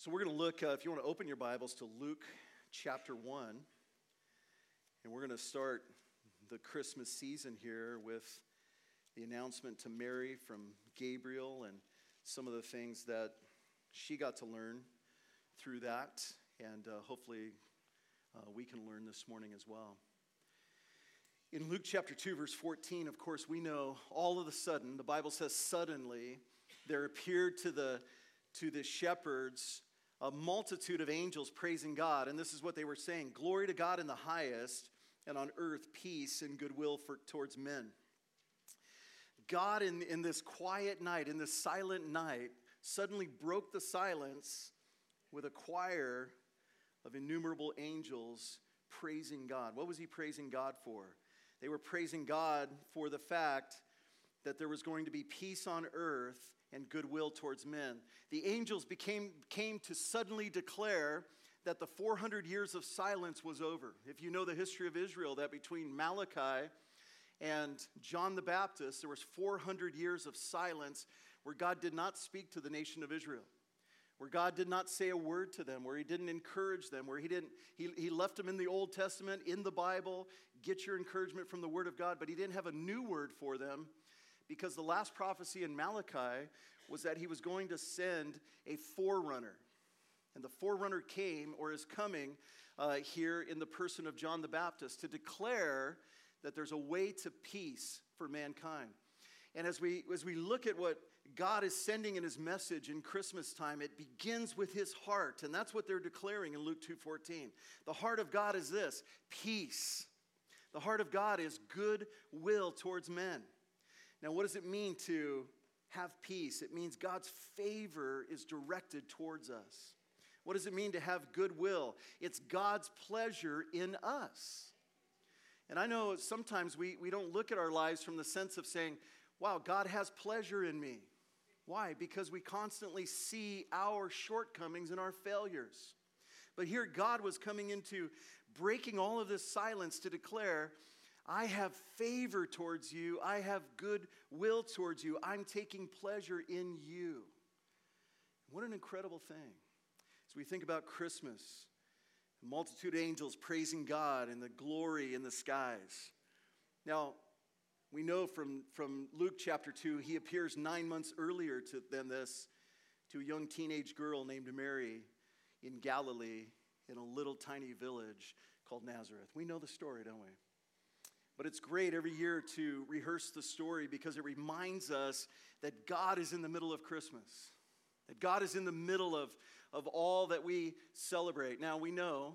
So we're going to look, if you want to open your Bibles, to Luke chapter 1. And we're going to start the Christmas season here with the announcement to Mary from Gabriel and some of the things that she got to learn through that. And hopefully we can learn this morning as well. In Luke chapter 2, verse 14, of course, we know all of a sudden, the Bible says suddenly, there appeared to the shepherds a multitude of angels praising God. And this is what they were saying: glory to God in the highest, and on earth peace and goodwill towards men. God in this quiet night, in this silent night, suddenly broke the silence with a choir of innumerable angels praising God. What was he praising God for? They were praising God for the fact that there was going to be peace on earth and goodwill towards men. The angels came to suddenly declare that the 400 years of silence was over. If you know the history of Israel, that between Malachi and John the Baptist, there was 400 years of silence where God did not speak to the nation of Israel, where God did not say a word to them, where he didn't encourage them, where he left them in the Old Testament, in the Bible, get your encouragement from the Word of God, but he didn't have a new word for them, because the last prophecy in Malachi was that he was going to send a forerunner. And the forerunner came, or is coming, here in the person of John the Baptist to declare that there's a way to peace for mankind. And as we look at what God is sending in his message in Christmas time, it begins with his heart. And that's what they're declaring in Luke 2:14. The heart of God is this: peace. The heart of God is goodwill towards men. Now, what does it mean to have peace? It means God's favor is directed towards us. What does it mean to have goodwill? It's God's pleasure in us. And I know sometimes we don't look at our lives from the sense of saying, wow, God has pleasure in me. Why? Because we constantly see our shortcomings and our failures. But here God was coming into breaking all of this silence to declare, I have favor towards you. I have goodwill towards you. I'm taking pleasure in you. What an incredible thing. As we think about Christmas, a multitude of angels praising God and the glory in the skies. Now, we know from Luke chapter 2, he appears 9 months earlier than this to a young teenage girl named Mary in Galilee, in a little tiny village called Nazareth. We know the story, don't we? But it's great every year to rehearse the story because it reminds us that God is in the middle of Christmas, that God is in the middle of all that we celebrate. Now, we know,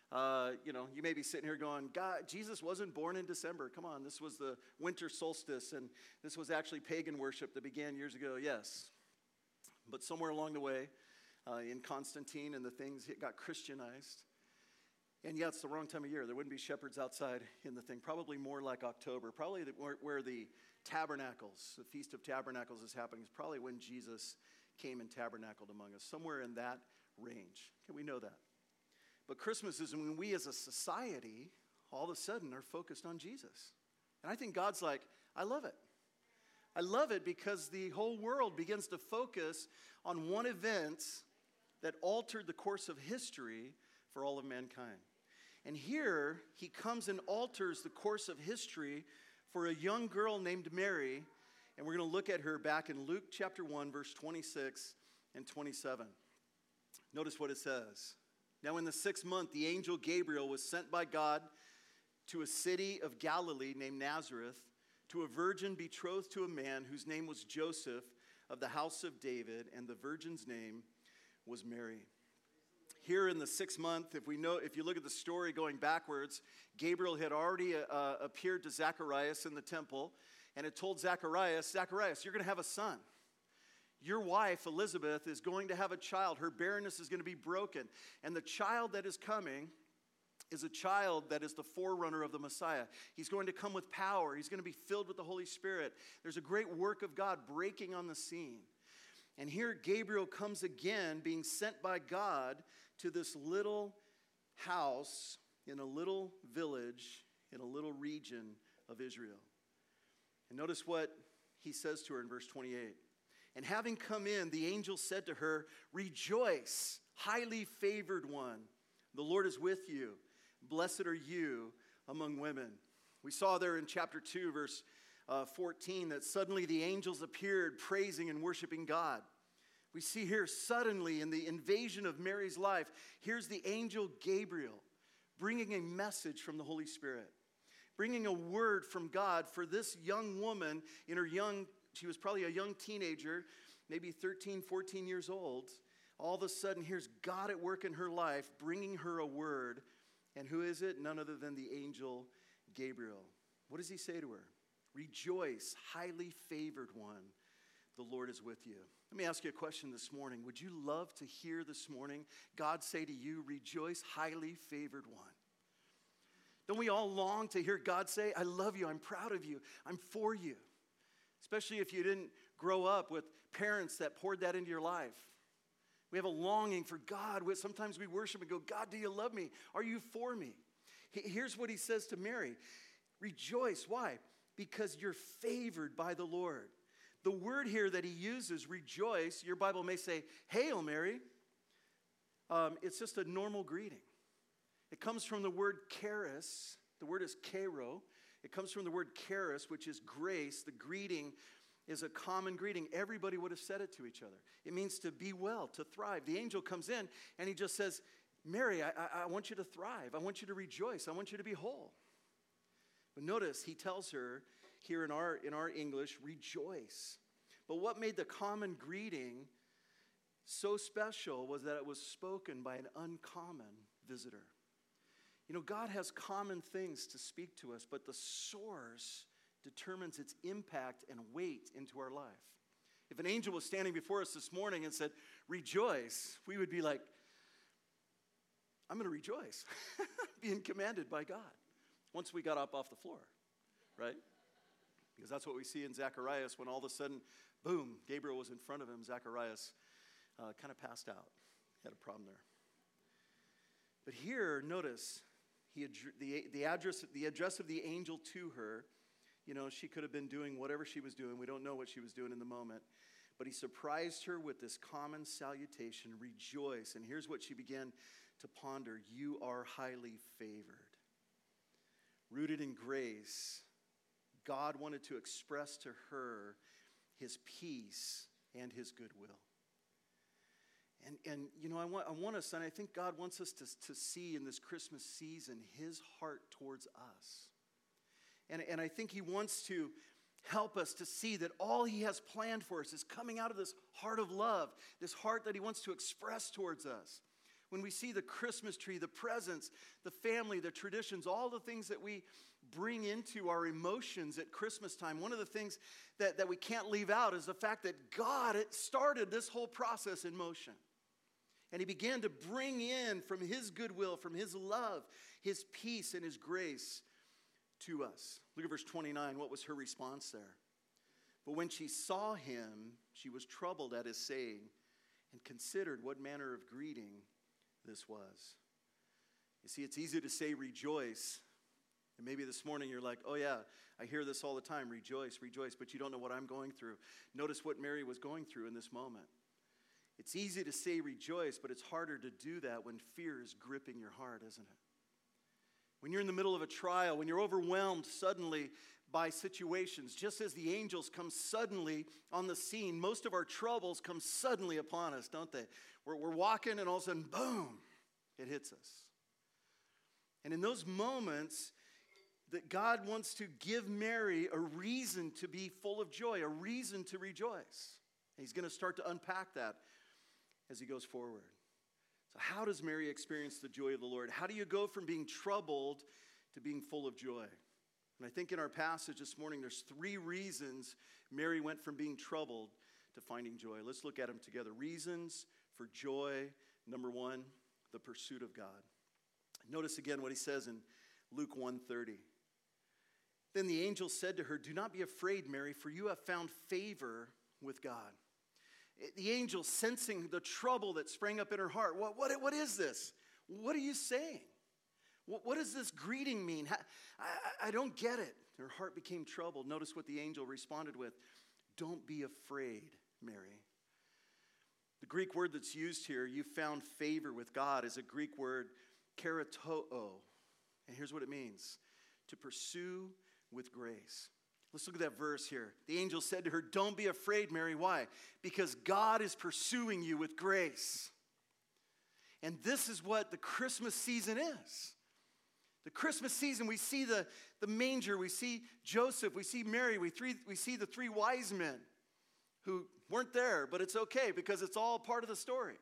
you may be sitting here going, God, Jesus wasn't born in December. Come on, this was the winter solstice, and this was actually pagan worship that began years ago. Yes, but somewhere along the way, in Constantine and the things, it got Christianized. And yeah, it's the wrong time of year. There wouldn't be shepherds outside in the thing. Probably more like October. Probably where the tabernacles, the Feast of Tabernacles is happening, is probably when Jesus came and tabernacled among us. Somewhere in that range. Okay, we know that. But Christmas is when we as a society, all of a sudden, are focused on Jesus. And I think God's like, I love it. I love it because the whole world begins to focus on one event that altered the course of history for all of mankind. And here, he comes and alters the course of history for a young girl named Mary. And we're going to look at her back in Luke chapter 1, verse 26 and 27. Notice what it says. Now in the 6th month, the angel Gabriel was sent by God to a city of Galilee named Nazareth, to a virgin betrothed to a man whose name was Joseph, of the house of David, and the virgin's name was Mary. Here in the 6th month, if you look at the story going backwards, Gabriel had already appeared to Zacharias in the temple, and it told Zacharias, you're going to have a son. Your wife, Elizabeth, is going to have a child. Her barrenness is going to be broken. And the child that is coming is a child that is the forerunner of the Messiah. He's going to come with power. He's going to be filled with the Holy Spirit. There's a great work of God breaking on the scene. And here Gabriel comes again, being sent by God to this little house in a little village in a little region of Israel. And notice what he says to her in verse 28. And having come in, the angel said to her, rejoice, highly favored one. The Lord is with you. Blessed are you among women. We saw there in chapter 2, verse 14, that suddenly the angels appeared praising and worshiping God. We see here suddenly in the invasion of Mary's life, here's the angel Gabriel bringing a message from the Holy Spirit, bringing a word from God for this young woman in her she was probably a young teenager, maybe 13, 14 years old. All of a sudden, here's God at work in her life, bringing her a word. And who is it? None other than the angel Gabriel. What does he say to her? Rejoice, highly favored one. The Lord is with you. Let me ask you a question this morning. Would you love to hear this morning God say to you, rejoice, highly favored one? Don't we all long to hear God say, I love you, I'm proud of you, I'm for you? Especially if you didn't grow up with parents that poured that into your life. We have a longing for God. Sometimes we worship and go, God, do you love me? Are you for me? Here's what he says to Mary. Rejoice. Why? Because you're favored by the Lord. The word here that he uses, rejoice, your Bible may say, Hail Mary. It's just a normal greeting. It comes from the word charis. The word is chairo. It comes from the word charis, which is grace. The greeting is a common greeting. Everybody would have said it to each other. It means to be well, to thrive. The angel comes in and he just says, Mary, I want you to thrive. I want you to rejoice. I want you to be whole. But notice he tells her here in our English, rejoice. But what made the common greeting so special was that it was spoken by an uncommon visitor. You know, God has common things to speak to us, but the source determines its impact and weight into our life. If an angel was standing before us this morning and said, rejoice, we would be like, I'm going to rejoice, being commanded by God. Once we got up off the floor, right? Because that's what we see in Zacharias when all of a sudden, boom, Gabriel was in front of him. Zacharias kind of passed out. He had a problem there. But here, notice, the address of the angel to her, you know, she could have been doing whatever she was doing. We don't know what she was doing in the moment. But he surprised her with this common salutation, rejoice. And here's what she began to ponder. You are highly favored. Rooted in grace, God wanted to express to her his peace and his goodwill. And you know, I want us, and I think God wants us to see in this Christmas season his heart towards us. And I think he wants to help us to see that all he has planned for us is coming out of this heart of love, this heart that he wants to express towards us. When we see the Christmas tree, the presents, the family, the traditions, all the things that we bring into our emotions at Christmas time, one of the things that we can't leave out is the fact that God started this whole process in motion. And he began to bring in from his goodwill, from his love, his peace and his grace to us. Look at verse 29. What was her response there? But when she saw him, she was troubled at his saying and considered what manner of greeting this was. You see, it's easy to say rejoice. And maybe this morning you're like, oh yeah, I hear this all the time, rejoice, rejoice, but you don't know what I'm going through. Notice what Mary was going through in this moment. It's easy to say rejoice, but it's harder to do that when fear is gripping your heart, isn't it? When you're in the middle of a trial, when you're overwhelmed suddenly by situations, just as the angels come suddenly on the scene, most of our troubles come suddenly upon us, don't they? We're walking and all of a sudden, boom, it hits us. And in those moments, that God wants to give Mary a reason to be full of joy, a reason to rejoice. And he's going to start to unpack that as he goes forward. So how does Mary experience the joy of the Lord? How do you go from being troubled to being full of joy? And I think in our passage this morning, there's 3 reasons Mary went from being troubled to finding joy. Let's look at them together. Reasons for joy. Number 1, the pursuit of God. Notice again what he says in Luke 1:30. Then the angel said to her, do not be afraid, Mary, for you have found favor with God. The angel, sensing the trouble that sprang up in her heart, what is this? What are you saying? What does this greeting mean? I don't get it. Her heart became troubled. Notice what the angel responded with. Don't be afraid, Mary. The Greek word that's used here, you found favor with God, is a Greek word, keratoo. And here's what it means: to pursue with grace. Let's look at that verse here. The angel said to her, "Don't be afraid, Mary." Why? Because God is pursuing you with grace. And this is what the Christmas season is. The Christmas season, we see the manger, we see Joseph, we see Mary, we see the three wise men who weren't there, but it's okay because it's all part of the story.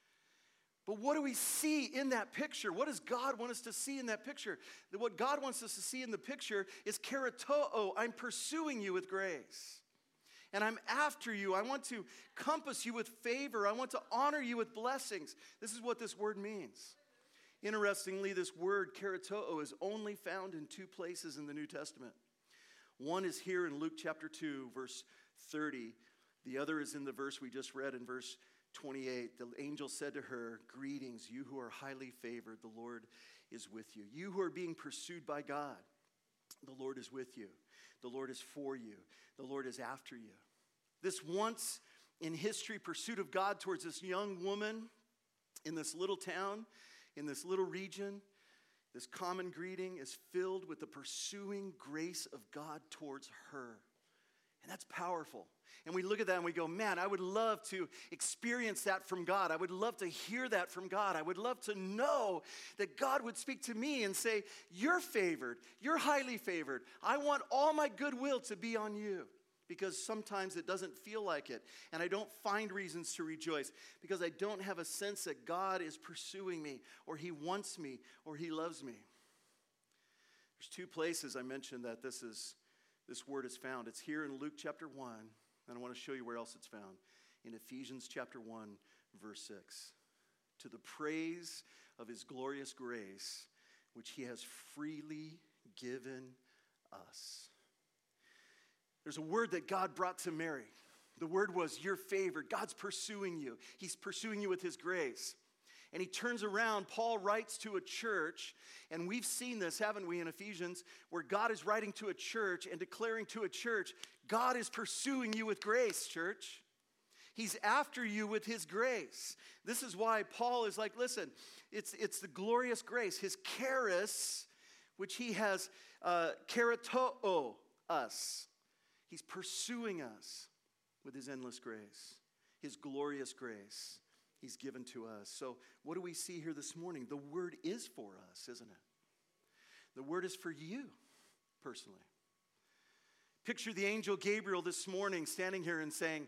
But what do we see in that picture? What does God want us to see in that picture? What God wants us to see in the picture is keratoo. I'm pursuing you with grace. And I'm after you. I want to compass you with favor. I want to honor you with blessings. This is what this word means. Interestingly, this word keratoo is only found in two places in the New Testament. One is here in Luke chapter 2, verse 30. The other is in the verse we just read in verse 28. The angel said to her, "Greetings, you who are highly favored. The Lord is with you. You who are being pursued by God, the Lord is with you. The Lord is for you. The Lord is after you." This once in history pursuit of God towards this young woman in this little town, in this little region, this common greeting is filled with the pursuing grace of God towards her. And that's powerful. And we look at that and we go, man, I would love to experience that from God. I would love to hear that from God. I would love to know that God would speak to me and say, "You're favored. You're highly favored. I want all my goodwill to be on you." Because sometimes it doesn't feel like it. And I don't find reasons to rejoice because I don't have a sense that God is pursuing me or he wants me or he loves me. There's two places I mentioned that this word is found. It's here in Luke chapter 1, and I want to show you where else it's found. In Ephesians chapter 1, verse 6. To the praise of his glorious grace, which he has freely given us. There's a word that God brought to Mary. The word was, "You're favored." God's pursuing you. He's pursuing you with his grace. And he turns around, Paul writes to a church, and we've seen this, haven't we, in Ephesians, where God is writing to a church and declaring to a church, God is pursuing you with grace, church. He's after you with his grace. This is why Paul is like, listen, it's the glorious grace, his charis, which he has keratoo us. He's pursuing us with his endless grace, his glorious grace he's given to us. So what do we see here this morning? The word is for us, isn't it? The word is for you personally. Picture the angel Gabriel this morning standing here and saying,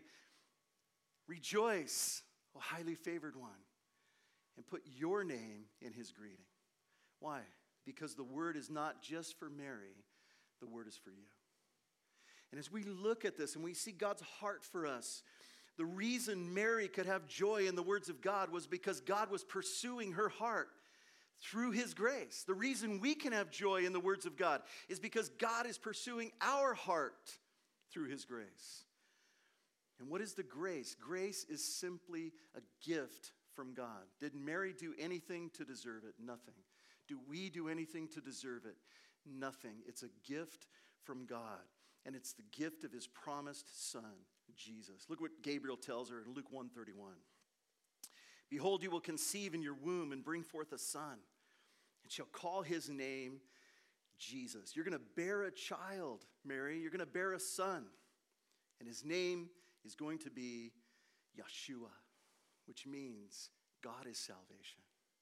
"Rejoice, O highly favored one," and put your name in his greeting. Why? Because the word is not just for Mary, the word is for you. And as we look at this and we see God's heart for us, the reason Mary could have joy in the words of God was because God was pursuing her heart through his grace. The reason we can have joy in the words of God is because God is pursuing our heart through his grace. And what is the grace? Grace is simply a gift from God. Did Mary do anything to deserve it? Nothing. Do we do anything to deserve it? Nothing. It's a gift from God. And it's the gift of his promised son, Jesus. Look what Gabriel tells her in Luke 1:31. "Behold, you will conceive in your womb and bring forth a son, and shall call his name Jesus." You're going to bear a child, Mary. You're going to bear a son. And his name is going to be Yeshua, which means God is salvation.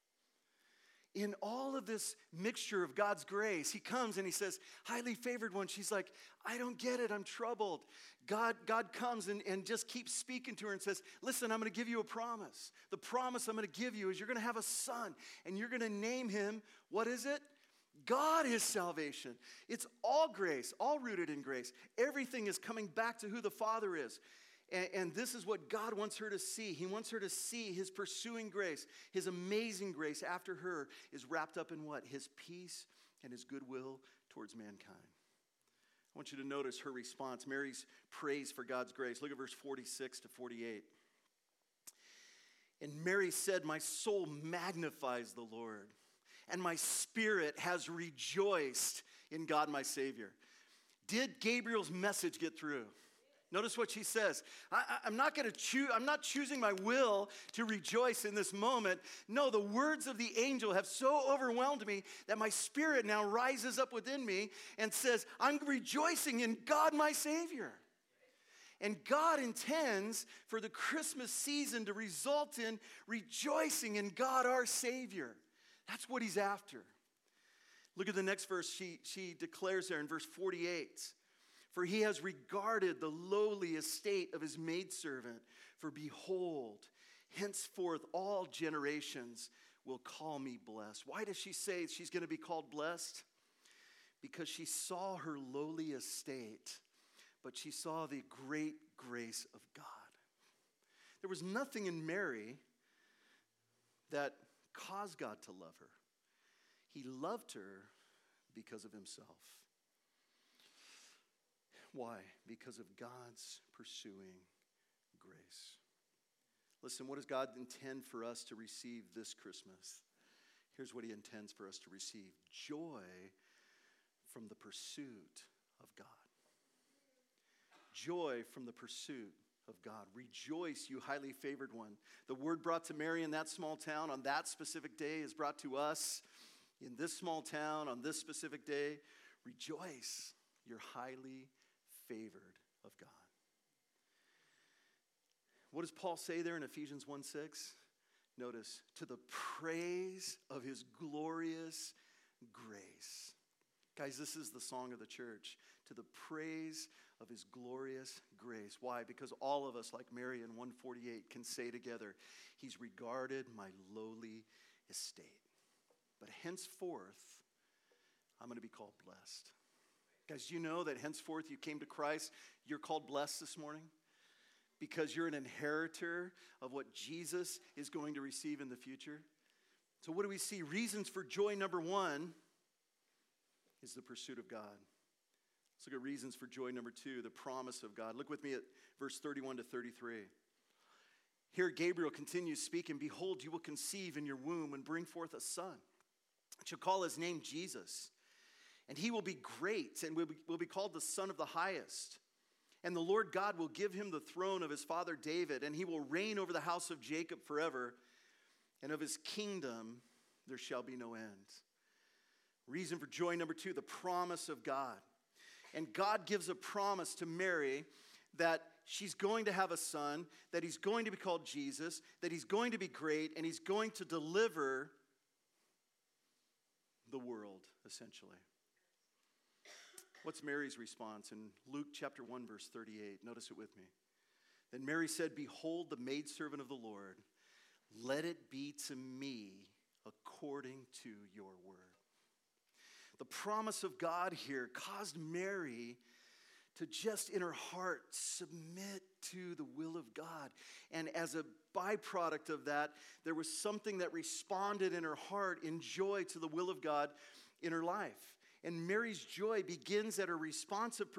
In all of this mixture of God's grace, he comes and he says, "Highly favored one." She's like, "I don't get it. I'm troubled." God comes and just keeps speaking to her and says, "Listen, I'm going to give you a promise. The promise I'm going to give you is you're going to have a son, and you're going to name him," what is it? God is salvation. It's all grace, all rooted in grace. Everything is coming back to who the Father is. And this is what God wants her to see. He wants her to see his pursuing grace, his amazing grace after her is wrapped up in what? His peace and his goodwill towards mankind. I want you to notice her response, Mary's praise for God's grace. Look at verse 46 to 48. "And Mary said, 'My soul magnifies the Lord, and my spirit has rejoiced in God my Savior.'" Did Gabriel's message get through? Notice what she says. I'm not choosing my will to rejoice in this moment. No, the words of the angel have so overwhelmed me that my spirit now rises up within me and says, I'm rejoicing in God, my Savior. And God intends for the Christmas season to result in rejoicing in God, our Savior. That's what he's after. Look at the next verse. She declares there in verse 48. For he has regarded the lowly estate of his maidservant. For behold, henceforth all generations will call me blessed. Why does she say she's going to be called blessed? Because she saw her lowly estate, but she saw the great grace of God. There was nothing in Mary that caused God to love her. He loved her because of himself. Why? Because of God's pursuing grace. Listen, what does God intend for us to receive this Christmas? Here's what he intends for us to receive: joy from the pursuit of God. Joy from the pursuit of God. Rejoice, you highly favored one. The word brought to Mary in that small town on that specific day is brought to us in this small town on this specific day. Rejoice, you're highly favored of God. What does Paul say there in Ephesians 1:6? Notice, to the praise of his glorious grace. Guys, this is the song of the church. To the praise of his glorious grace. Why? Because all of us, like Mary in 148, can say together, he's regarded my lowly estate. But henceforth, I'm going to be called blessed. Guys, you know that henceforth you came to Christ, you're called blessed this morning? Because you're an inheritor of what Jesus is going to receive in the future. So what do we see? Reasons for joy number one is the pursuit of God. Let's look at reasons for joy number two, the promise of God. Look with me at verse 31 to 33. Here Gabriel continues speaking, behold, you will conceive in your womb and bring forth a son. You shall call his name Jesus. And he will be great and will be called the Son of the Highest. And the Lord God will give him the throne of his father David, and he will reign over the house of Jacob forever, and of his kingdom there shall be no end. Reason for joy number two, the promise of God. And God gives a promise to Mary that she's going to have a son, that he's going to be called Jesus, that he's going to be great, and he's going to deliver the world, essentially. What's Mary's response? In Luke chapter 1, verse 38, notice it with me. Then Mary said, behold, the maidservant of the Lord, let it be to me according to your word. The promise of God here caused Mary to just in her heart submit to the will of God. And as a byproduct of that, there was something that responded in her heart in joy to the will of God in her life. And Mary's joy begins at her response of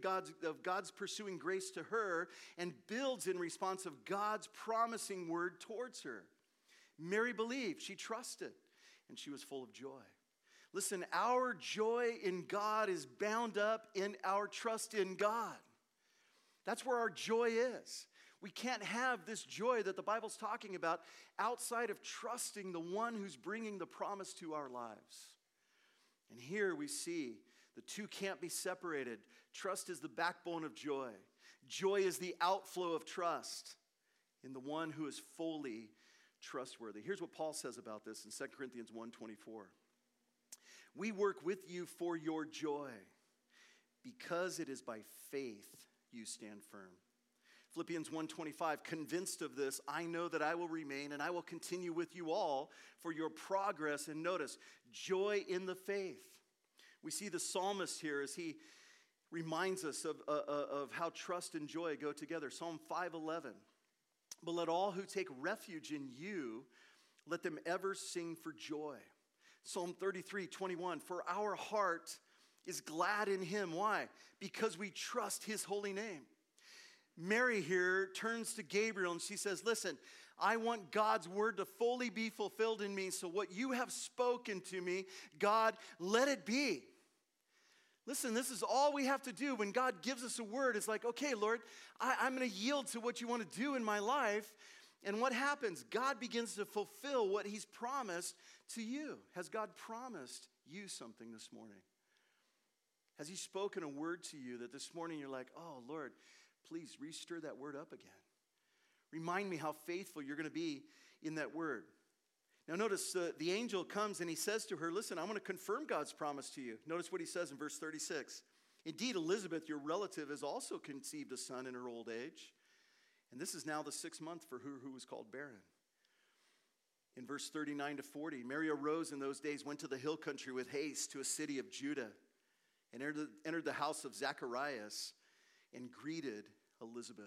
God's pursuing grace to her and builds in response of God's promising word towards her. Mary believed, she trusted, and she was full of joy. Listen, our joy in God is bound up in our trust in God. That's where our joy is. We can't have this joy that the Bible's talking about outside of trusting the one who's bringing the promise to our lives. And here we see the two can't be separated. Trust is the backbone of joy. Joy is the outflow of trust in the one who is fully trustworthy. Here's what Paul says about this in 2 Corinthians 1:24. We work with you for your joy because it is by faith you stand firm. Philippians 1:25, convinced of this, I know that I will remain and I will continue with you all for your progress. And notice, joy in the faith. We see the psalmist here as he reminds us of how trust and joy go together. Psalm 5:11, but let all who take refuge in you, let them ever sing for joy. Psalm 33:21, for our heart is glad in him. Why? Because we trust his holy name. Mary here turns to Gabriel and she says, listen, I want God's word to fully be fulfilled in me. So what you have spoken to me, God, let it be. Listen, this is all we have to do when God gives us a word. It's like, okay, Lord, I'm going to yield to what you want to do in my life. And what happens? God begins to fulfill what he's promised to you. Has God promised you something this morning? Has he spoken a word to you that this morning you're like, oh, Lord, please re-stir that word up again. Remind me how faithful you're going to be in that word. Now notice the angel comes and he says to her, listen, I want to confirm God's promise to you. Notice what he says in verse 36. Indeed, Elizabeth, your relative, has also conceived a son in her old age. And this is now the 6th month for her who was called barren. In verse 39 to 40, Mary arose in those days, went to the hill country with haste to a city of Judah, and entered the house of Zacharias and greeted Elizabeth.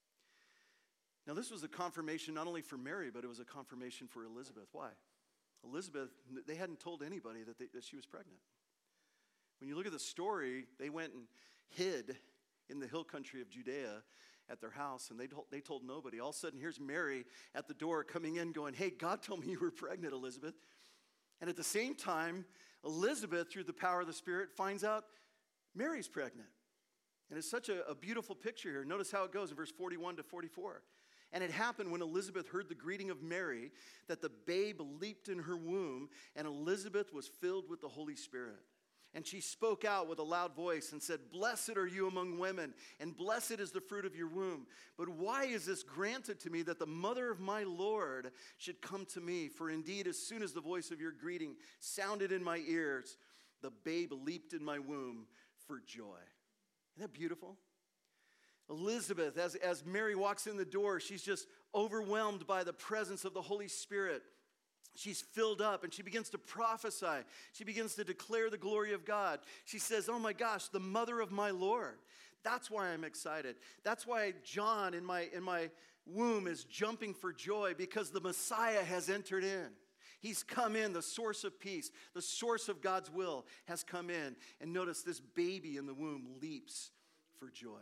Now this was a confirmation not only for Mary, but it was a confirmation for Elizabeth. Why? Elizabeth, they hadn't told anybody that she was pregnant. When you look at the story, they went and hid in the hill country of Judea at their house, and they told nobody. All of a sudden, here's Mary at the door coming in going, hey, God told me you were pregnant, Elizabeth. And at the same time, Elizabeth, through the power of the Spirit, finds out Mary's pregnant. And it's such a beautiful picture here. Notice how it goes in verse 41 to 44. And it happened when Elizabeth heard the greeting of Mary that the babe leaped in her womb, and Elizabeth was filled with the Holy Spirit. And she spoke out with a loud voice and said, blessed are you among women, and blessed is the fruit of your womb. But why is this granted to me that the mother of my Lord should come to me? For indeed, as soon as the voice of your greeting sounded in my ears, the babe leaped in my womb for joy. Isn't that beautiful? Elizabeth, as Mary walks in the door, she's just overwhelmed by the presence of the Holy Spirit. She's filled up and she begins to prophesy. She begins to declare the glory of God. She says, oh my gosh, the mother of my Lord. That's why I'm excited. That's why John in my womb is jumping for joy, because the Messiah has entered in. He's come in, the source of peace, the source of God's will has come in. And notice this baby in the womb leaps for joy.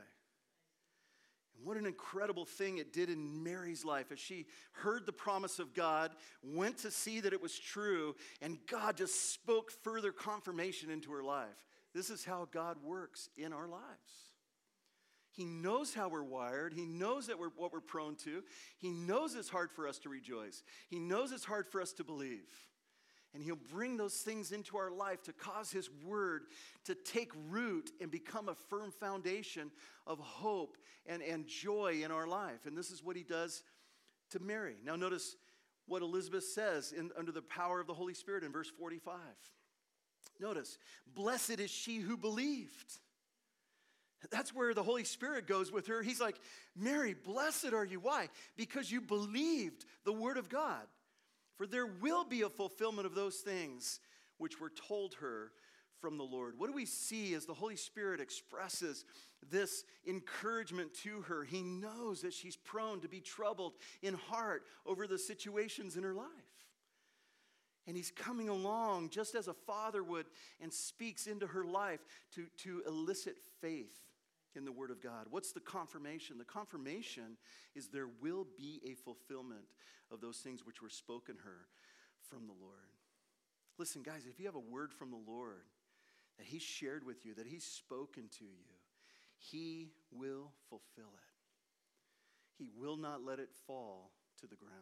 And what an incredible thing it did in Mary's life as she heard the promise of God, went to see that it was true, and God just spoke further confirmation into her life. This is how God works in our lives. He knows how we're wired. He knows that what we're prone to. He knows it's hard for us to rejoice. He knows it's hard for us to believe. And he'll bring those things into our life to cause his word to take root and become a firm foundation of hope and joy in our life. And this is what he does to Mary. Now notice what Elizabeth says under the power of the Holy Spirit in verse 45. Notice, blessed is she who believed. That's where the Holy Spirit goes with her. He's like, Mary, blessed are you. Why? Because you believed the word of God. For there will be a fulfillment of those things which were told her from the Lord. What do we see as the Holy Spirit expresses this encouragement to her? He knows that she's prone to be troubled in heart over the situations in her life. And he's coming along just as a father would and speaks into her life to elicit faith in the word of God. What's the confirmation? The confirmation is there will be a fulfillment of those things which were spoken her from the Lord. Listen, guys, if you have a word from the Lord that he shared with you, that he's spoken to you, he will fulfill it. He will not let it fall to the ground.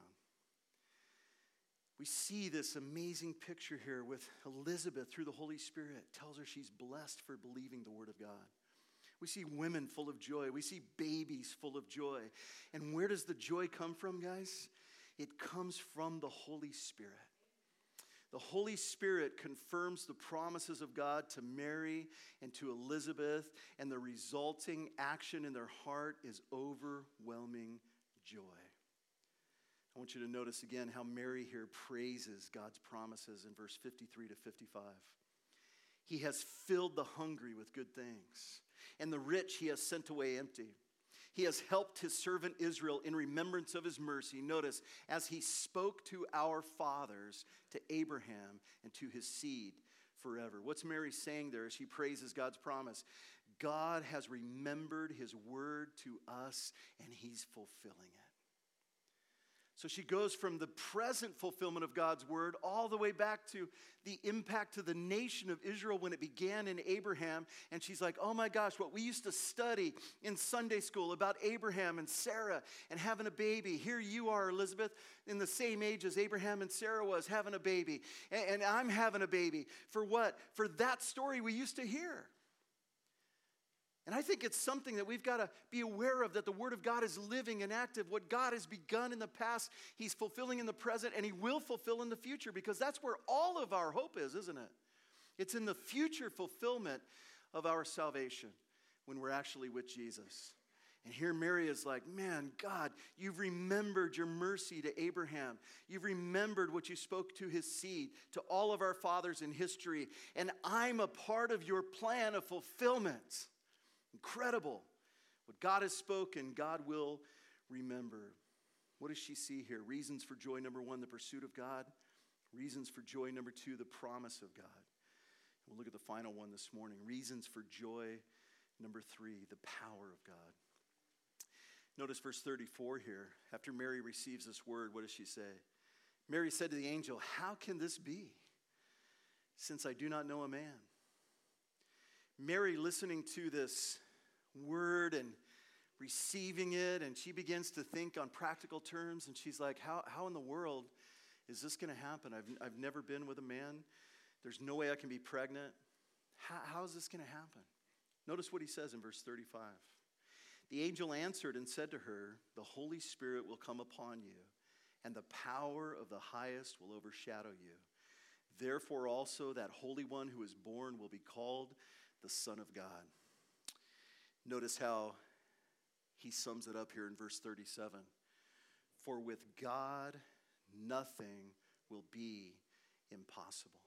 We see this amazing picture here with Elizabeth through the Holy Spirit. Tells her she's blessed for believing the word of God. We see women full of joy. We see babies full of joy. And where does the joy come from, guys? It comes from the Holy Spirit. The Holy Spirit confirms the promises of God to Mary and to Elizabeth, and the resulting action in their heart is overwhelming joy. I want you to notice again how Mary here praises God's promises in verse 53 to 55. He has filled the hungry with good things, and the rich he has sent away empty. He has helped his servant Israel in remembrance of his mercy. Notice, as he spoke to our fathers, to Abraham, and to his seed forever. What's Mary saying there as she praises God's promise? God has remembered his word to us, and he's fulfilling it. So she goes from the present fulfillment of God's word all the way back to the impact to the nation of Israel when it began in Abraham. And she's like, oh my gosh, what we used to study in Sunday school about Abraham and Sarah and having a baby. Here you are, Elizabeth, in the same age as Abraham and Sarah was, having a baby. And I'm having a baby. For what? For that story we used to hear. And I think it's something that we've got to be aware of, that the Word of God is living and active. What God has begun in the past, He's fulfilling in the present, and He will fulfill in the future, because that's where all of our hope is, isn't it? It's in the future fulfillment of our salvation when we're actually with Jesus. And here Mary is like, man, God, you've remembered your mercy to Abraham. You've remembered what you spoke to his seed, to all of our fathers in history, and I'm a part of your plan of fulfillment. Incredible. What God has spoken, God will remember. What does she see here? Reasons for joy, number one, the pursuit of God. Reasons for joy, number two, the promise of God. We'll look at the final one this morning. Reasons for joy, number three, the power of God. Notice verse 34 here. After Mary receives this word, what does she say? Mary said to the angel, how can this be, since I do not know a man? Mary, listening to this word and receiving it, and she begins to think on practical terms, and she's like, how in the world is this going to happen? I've never been with a man. There's no way I can be pregnant. How is this going to happen? Notice what he says in verse 35. The angel answered and said to her, the Holy Spirit will come upon you, and the power of the highest will overshadow you. Therefore also that Holy One who is born will be called the Son of God. Notice how he sums it up here in verse 37. For with God, nothing will be impossible.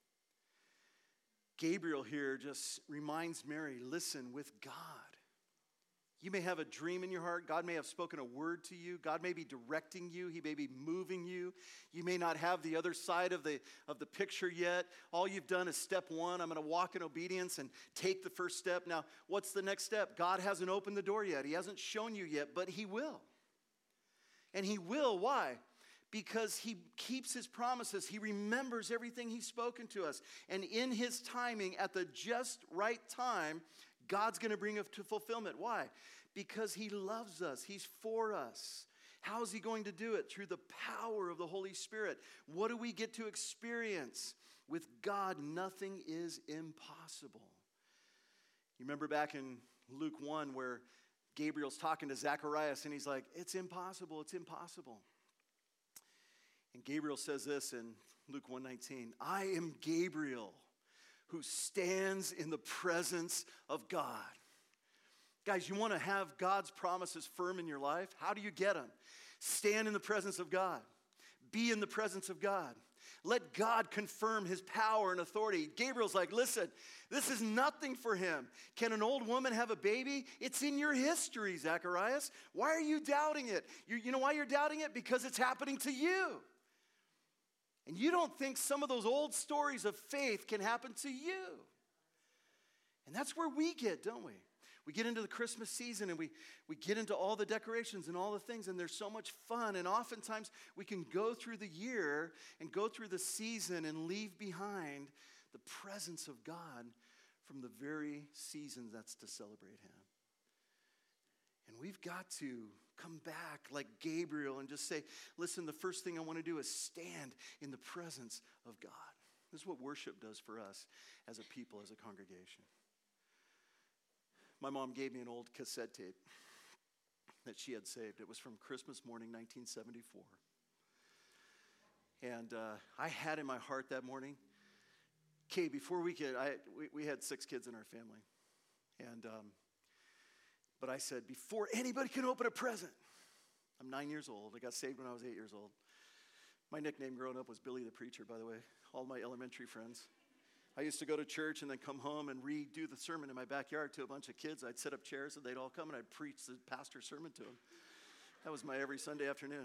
Gabriel here just reminds Mary, listen, with God, you may have a dream in your heart. God may have spoken a word to you. God may be directing you. He may be moving you. You may not have the other side of the picture yet. All you've done is step one. I'm going to walk in obedience and take the first step. Now, what's the next step? God hasn't opened the door yet. He hasn't shown you yet, but He will. And He will. Why? Because He keeps His promises. He remembers everything He's spoken to us. And in His timing, at the just right time, God's going to bring it to fulfillment. Why? Because He loves us. He's for us. How is He going to do it? Through the power of the Holy Spirit. What do we get to experience? With God, nothing is impossible. You remember back in Luke 1 where Gabriel's talking to Zacharias and he's like, it's impossible, it's impossible. And Gabriel says this in Luke 1:19, I am Gabriel, who stands in the presence of God. Guys, you want to have God's promises firm in your life? How do you get them? Stand in the presence of God. Be in the presence of God. Let God confirm His power and authority. Gabriel's like, listen, this is nothing for him. Can an old woman have a baby? It's in your history, Zacharias. Why are you doubting it? You know why you're doubting it? Because it's happening to you. And you don't think some of those old stories of faith can happen to you. And that's where we get, don't we? We get into the Christmas season and we get into all the decorations and all the things, and there's so much fun. And oftentimes we can go through the year and go through the season and leave behind the presence of God from the very season that's to celebrate Him. And we've got to come back like Gabriel and just say, listen, the first thing I want to do is stand in the presence of God. This is what worship does for us as a people, as a congregation. My mom gave me an old cassette tape that she had saved. It was from Christmas morning, 1974. And I had in my heart that morning, okay, before we had 6 kids in our family. And but I said, before anybody can open a present, I'm 9 years old. I got saved when I was 8 years old. My nickname growing up was Billy the Preacher, by the way. All my elementary friends. I used to go to church and then come home and redo the sermon in my backyard to a bunch of kids. I'd set up chairs and they'd all come and I'd preach the pastor's sermon to them. That was my every Sunday afternoon.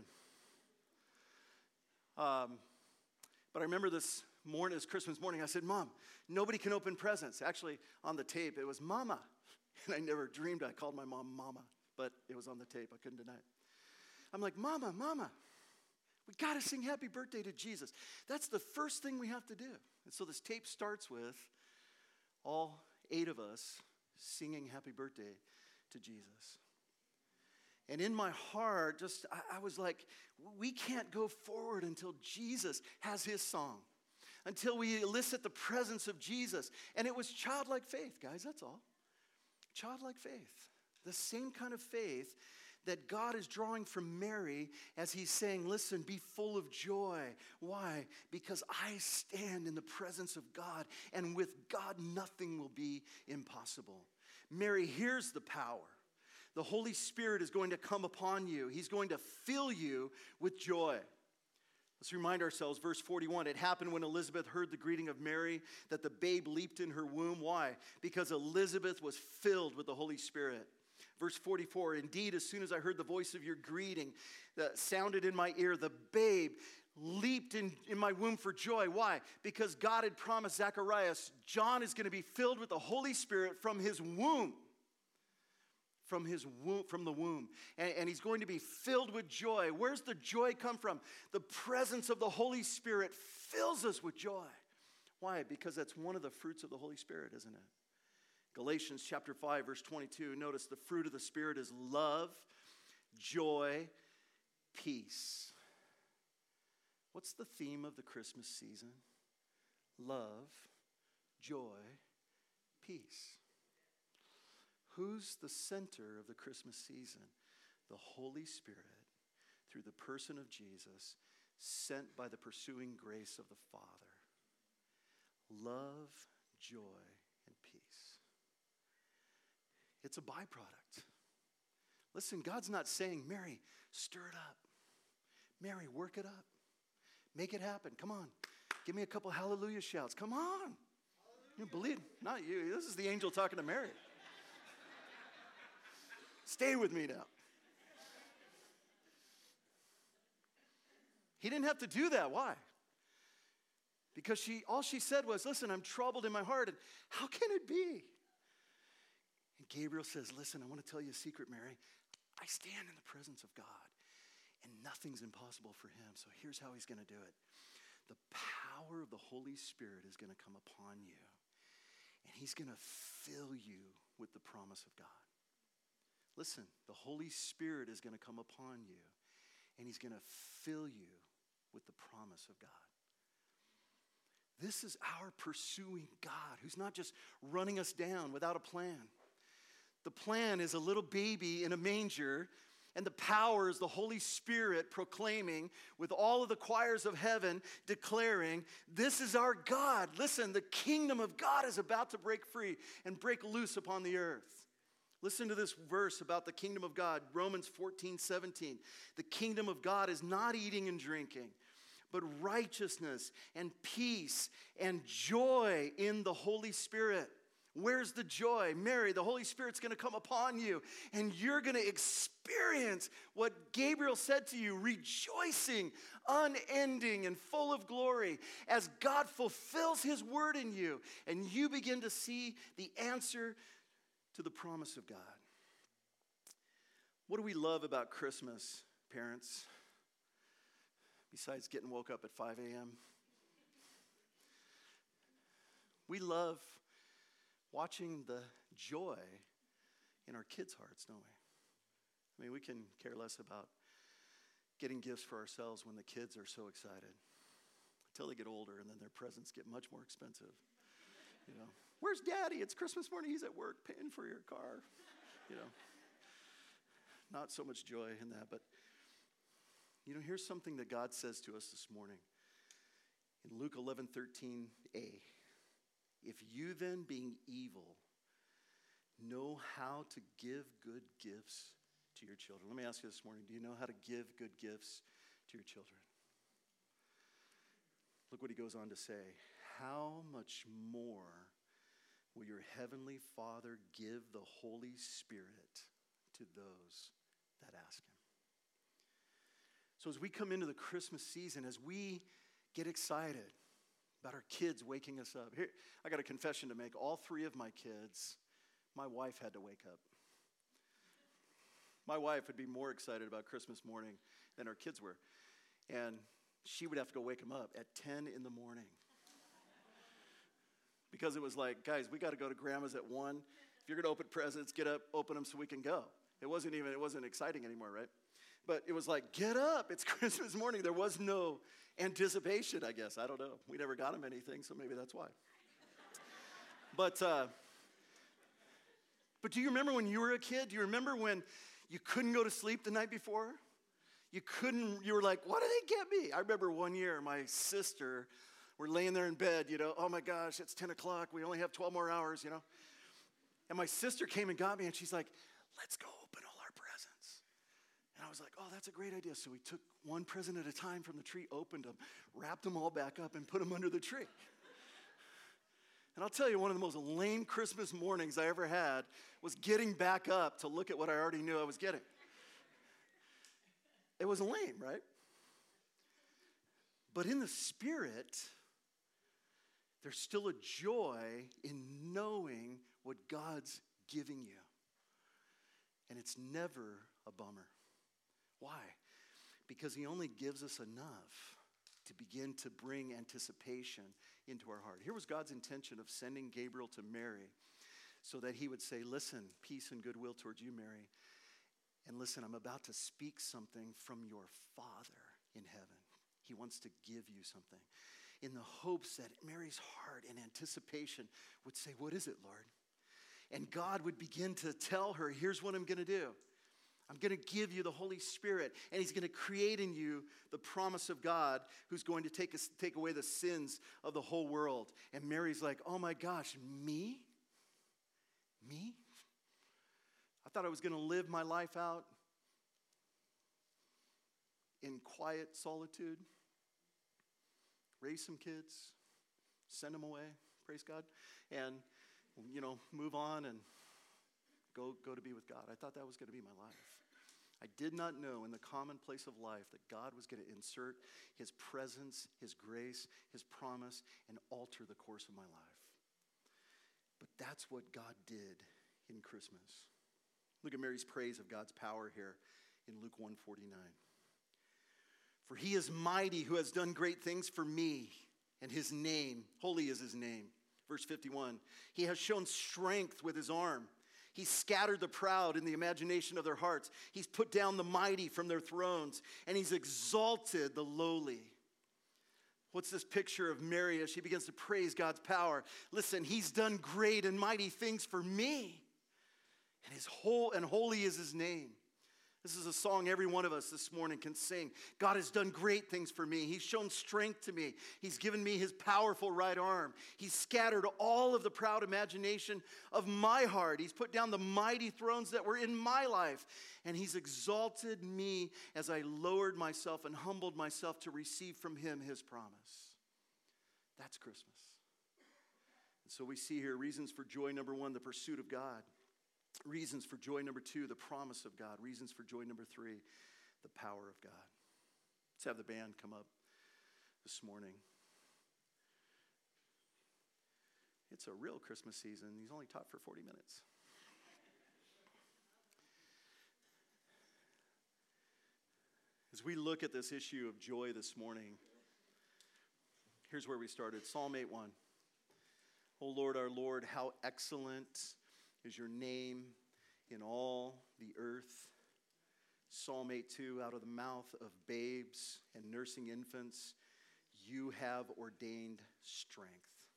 But I remember this Christmas morning, I said, Mom, nobody can open presents. Actually, on the tape, it was Mama. And I never dreamed I called my mom Mama, but it was on the tape. I couldn't deny it. I'm like, Mama, We got to sing happy birthday to Jesus. That's the first thing we have to do. And so this tape starts with all 8 of us singing happy birthday to Jesus. And in my heart, I was like, we can't go forward until Jesus has his song, until we elicit the presence of Jesus. And it was childlike faith, guys, that's all. Childlike faith. The same kind of faith that God is drawing from Mary as he's saying, listen, be full of joy. Why? Because I stand in the presence of God, and with God, nothing will be impossible. Mary hears the power. The Holy Spirit is going to come upon you. He's going to fill you with joy. Let's remind ourselves, verse 41, it happened when Elizabeth heard the greeting of Mary that the babe leaped in her womb. Why? Because Elizabeth was filled with the Holy Spirit. Verse 44, indeed, as soon as I heard the voice of your greeting that sounded in my ear, the babe leaped in my womb for joy. Why? Because God had promised Zacharias, John is going to be filled with the Holy Spirit from his womb. From the womb. And he's going to be filled with joy. Where's the joy come from? The presence of the Holy Spirit fills us with joy. Why? Because that's one of the fruits of the Holy Spirit, isn't it? Galatians chapter 5, verse 22. Notice the fruit of the Spirit is love, joy, peace. What's the theme of the Christmas season? Love, joy, peace. Who's the center of the Christmas season? The Holy Spirit, through the person of Jesus, sent by the pursuing grace of the Father. Love, joy, and peace. It's a byproduct. Listen, God's not saying, Mary, stir it up. Mary, work it up. Make it happen. Come on. Give me a couple hallelujah shouts. Come on. You believe? Not you. This is the angel talking to Mary. Stay with me now. He didn't have to do that. Why? Because all she said was, listen, I'm troubled in my heart, and how can it be? And Gabriel says, listen, I want to tell you a secret, Mary. I stand in the presence of God, and nothing's impossible for him. So here's how he's going to do it. The power of the Holy Spirit is going to come upon you, and he's going to fill you with the promise of God. Listen, the Holy Spirit is going to come upon you, and he's going to fill you with the promise of God. This is our pursuing God, who's not just running us down without a plan. The plan is a little baby in a manger, and the power is the Holy Spirit proclaiming with all of the choirs of heaven, declaring, this is our God. Listen, the kingdom of God is about to break free and break loose upon the earth. Listen to this verse about the kingdom of God, Romans 14:17. The kingdom of God is not eating and drinking, but righteousness and peace and joy in the Holy Spirit. Where's the joy? Mary, the Holy Spirit's going to come upon you, and you're going to experience what Gabriel said to you, rejoicing, unending, and full of glory as God fulfills his word in you, and you begin to see the answer to the promise of God. What do we love about Christmas, parents? Besides getting woke up at 5 a.m. We love watching the joy in our kids' hearts, don't we? I mean, we can care less about getting gifts for ourselves when the kids are so excited until they get older, and then their presents get much more expensive. You know, where's Daddy? It's Christmas morning. He's at work paying for your car. You know, not so much joy in that, but you know, here's something that God says to us this morning in Luke 11:13a. If you then, being evil, know how to give good gifts to your children. Let me ask you this morning, do you know how to give good gifts to your children? Look what he goes on to say. How much more will your heavenly Father give the Holy Spirit to those that ask him? So as we come into the Christmas season, as we get excited about our kids waking us up. Here, I got a confession to make. All 3 of my kids, my wife had to wake up. My wife would be more excited about Christmas morning than our kids were. And she would have to go wake him up at 10 in the morning. Because it was like, guys, we got to go to grandma's at 1. If you're going to open presents, get up, open them so we can go. It wasn't exciting anymore, right? But it was like, get up, it's Christmas morning. There was no anticipation, I guess. I don't know. We never got him anything, so maybe that's why. But do you remember when you were a kid? Do you remember when you couldn't go to sleep the night before? You were like, what did they get me? I remember one year, my sister, we're laying there in bed, oh my gosh, it's 10 o'clock. We only have 12 more hours, And my sister came and got me, and she's like, let's go open all our presents. And I was like, oh, that's a great idea. So we took one present at a time from the tree, opened them, wrapped them all back up, and put them under the tree. And I'll tell you, one of the most lame Christmas mornings I ever had was getting back up to look at what I already knew I was getting. It was lame, right? But in the spirit, there's still a joy in knowing what God's giving you. And it's never a bummer. Why? Because he only gives us enough to begin to bring anticipation into our heart. Here was God's intention of sending Gabriel to Mary so that he would say, listen, peace and goodwill towards you, Mary. And listen, I'm about to speak something from your Father in heaven. He wants to give you something. In the hopes that Mary's heart in anticipation would say, what is it, Lord? And God would begin to tell her, here's what I'm going to do. I'm going to give you the Holy Spirit, and he's going to create in you the promise of God who's going to take away the sins of the whole world. And Mary's like, oh my gosh, me? Me? I thought I was going to live my life out in quiet solitude, raise some kids, send them away, praise God, and, move on and go to be with God. I thought that was going to be my life. I did not know in the commonplace of life that God was going to insert his presence, his grace, his promise, and alter the course of my life. But that's what God did in Christmas. Look at Mary's praise of God's power here in Luke 1:49. For he is mighty who has done great things for me, and his name, holy is his name. Verse 51, he has shown strength with his arm. He's scattered the proud in the imagination of their hearts. He's put down the mighty from their thrones, and he's exalted the lowly. What's this picture of Mary as she begins to praise God's power? Listen, he's done great and mighty things for me, and holy is his name. This is a song every one of us this morning can sing. God has done great things for me. He's shown strength to me. He's given me his powerful right arm. He's scattered all of the proud imagination of my heart. He's put down the mighty thrones that were in my life. And he's exalted me as I lowered myself and humbled myself to receive from him his promise. That's Christmas. And so we see here reasons for joy. Number 1, the pursuit of God. Reasons for joy. Number 2, the promise of God. Reasons for joy. Number 3, the power of God. Let's have the band come up this morning. It's a real Christmas season. He's only taught for 40 minutes. As we look at this issue of joy this morning, here's where we started. Psalm 8:1. O Lord, our Lord, how excellent is your name in all the earth. Psalm 8:2, out of the mouth of babes and nursing infants, you have ordained strength.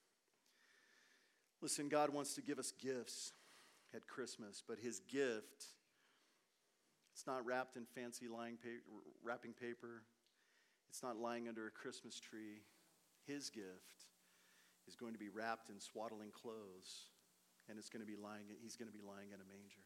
Listen, God wants to give us gifts at Christmas, but his gift, it's not wrapped in fancy wrapping paper. It's not lying under a Christmas tree. His gift is going to be wrapped in swaddling clothes, and he's going to be lying in a manger.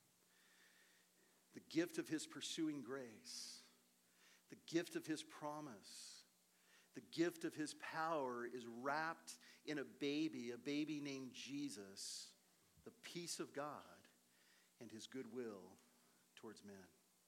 The gift of his pursuing grace, the gift of his promise, the gift of his power is wrapped in a baby named Jesus, the peace of God, and his goodwill towards men.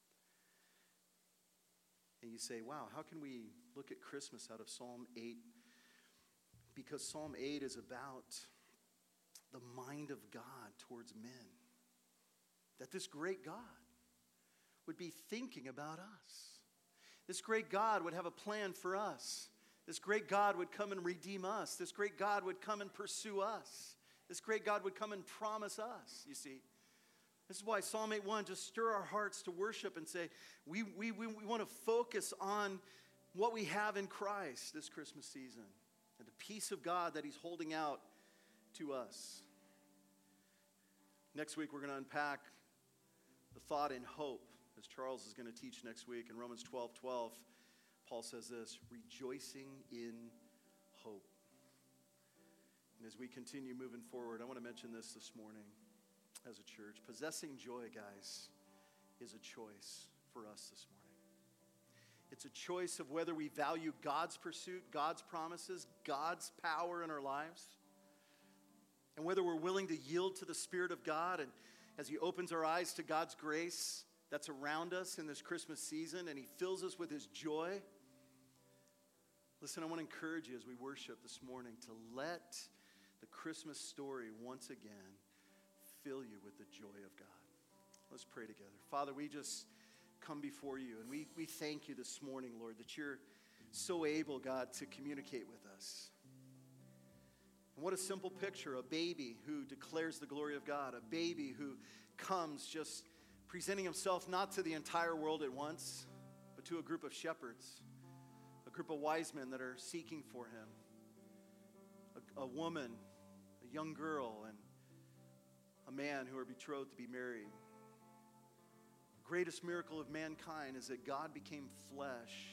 And you say, wow, how can we look at Christmas out of Psalm 8? Because Psalm 8 is about the mind of God towards men. That this great God would be thinking about us. This great God would have a plan for us. This great God would come and redeem us. This great God would come and pursue us. This great God would come and promise us, you see. This is why Psalm 8:1 just stir our hearts to worship and say, we want to focus on what we have in Christ this Christmas season and the peace of God that he's holding out to us. Next week, we're going to unpack the thought in hope, as Charles is going to teach next week. In Romans 12:12, Paul says this, rejoicing in hope. And as we continue moving forward, I want to mention this morning as a church. Possessing joy, guys, is a choice for us this morning. It's a choice of whether we value God's pursuit, God's promises, God's power in our lives, and whether we're willing to yield to the Spirit of God and as he opens our eyes to God's grace that's around us in this Christmas season and he fills us with his joy. Listen, I want to encourage you as we worship this morning to let the Christmas story once again fill you with the joy of God. Let's pray together. Father, we just come before you and we thank you this morning, Lord, that you're so able, God, to communicate with us. And what a simple picture, a baby who declares the glory of God, a baby who comes just presenting himself not to the entire world at once, but to a group of shepherds, a group of wise men that are seeking for him, a woman, a young girl, and a man who are betrothed to be married. The greatest miracle of mankind is that God became flesh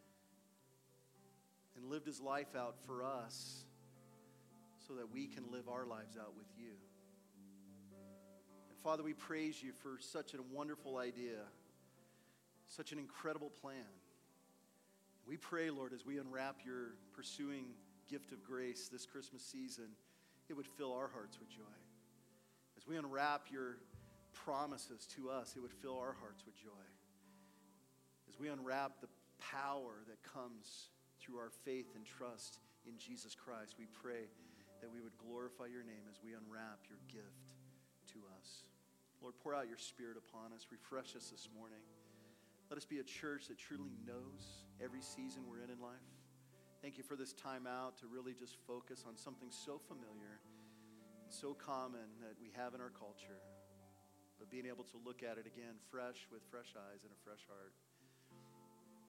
and lived his life out for us so that we can live our lives out with you. And Father, we praise you for such a wonderful idea, such an incredible plan. We pray, Lord, as we unwrap your pursuing gift of grace this Christmas season, it would fill our hearts with joy. As we unwrap your promises to us, it would fill our hearts with joy. As we unwrap the power that comes through our faith and trust in Jesus Christ, we pray that we would glorify your name as we unwrap your gift to us. Lord, pour out your Spirit upon us. Refresh us this morning. Let us be a church that truly knows every season we're in life. Thank you for this time out to really just focus on something so familiar and so common that we have in our culture, but being able to look at it again fresh with fresh eyes and a fresh heart.